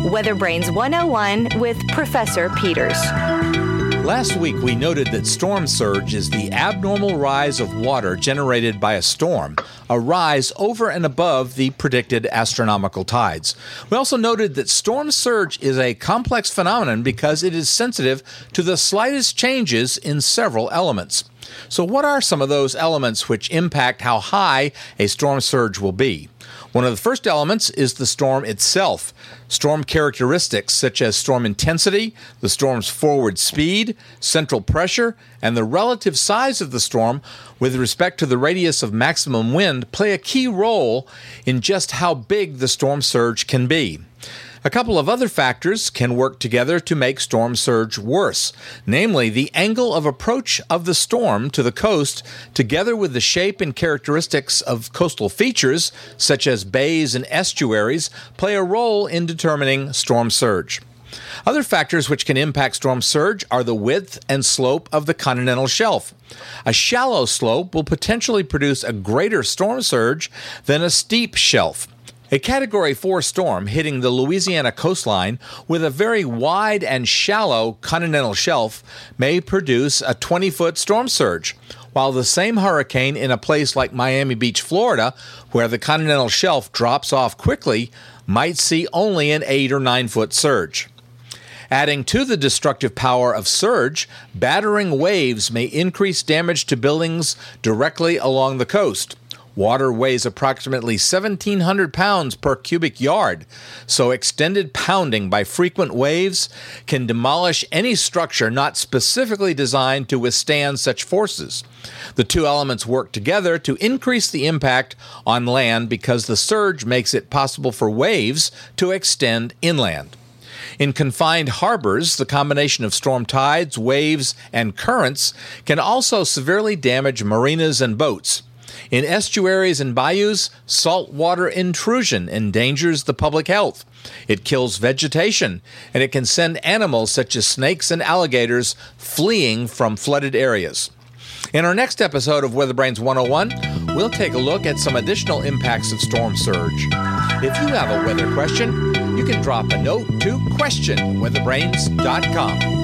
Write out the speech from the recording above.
Weather Brains 101 with Professor Peters. Last week, we noted that storm surge is the abnormal rise of water generated by a storm, a rise over and above the predicted astronomical tides. We also noted that storm surge is a complex phenomenon because it is sensitive to the slightest changes in several elements. So what are some of those elements which impact how high a storm surge will be? One of the first elements is the storm itself. Storm characteristics such as storm intensity, the storm's forward speed, central pressure, and the relative size of the storm with respect to the radius of maximum wind play a key role in just how big the storm surge can be. A couple of other factors can work together to make storm surge worse, namely the angle of approach of the storm to the coast, together with the shape and characteristics of coastal features, such as bays and estuaries, play a role in determining storm surge. Other factors which can impact storm surge are the width and slope of the continental shelf. A shallow slope will potentially produce a greater storm surge than a steep shelf. A Category 4 storm hitting the Louisiana coastline with a very wide and shallow continental shelf may produce a 20-foot storm surge, while the same hurricane in a place like Miami Beach, Florida, where the continental shelf drops off quickly, might see only an 8 or 9-foot surge. Adding to the destructive power of surge, battering waves may increase damage to buildings directly along the coast. Water weighs approximately 1,700 pounds per cubic yard, so extended pounding by frequent waves can demolish any structure not specifically designed to withstand such forces. The two elements work together to increase the impact on land because the surge makes it possible for waves to extend inland. In confined harbors, the combination of storm tides, waves, and currents can also severely damage marinas and boats. In estuaries and bayous, saltwater intrusion endangers the public health. It kills vegetation, and it can send animals such as snakes and alligators fleeing from flooded areas. In our next episode of Weather Brains 101, we'll take a look at some additional impacts of storm surge. If you have a weather question, you can drop a note to question@weatherbrains.com.